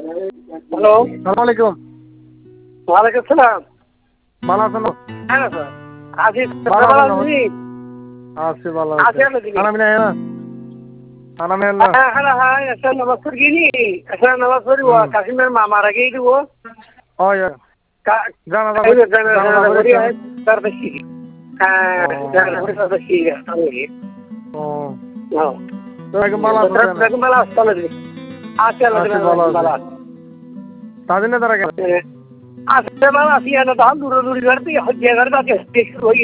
Hello, সালাম আলাইকুম। ওয়ালাইকুম সালাম। ভালো আছেন? হ্যাঁ স্যার, আছি ভালো ভালো আছেন? আছি। আছি ভালো আছি আছি। আমরা দিদি। খানা পিনা है ना? खाना में है ना? হ্যাঁ হ্যাঁ ऐसा नमाज पढ़ गई नहीं ऐसा नमाज पढ़ी वो कासिम में मारा गई थी वो ओ यार जाना था जाना जाना जाना था बढ़िया है कर दशी हाँ जाना बढ़िया दशी है ओ हाँ तो एक माला तरफ तरफ माला चला दी आज चला दी माला ताज़े ने तरह के आज से माला सी है ना तो हम दूर दूर करते हैं हज करता के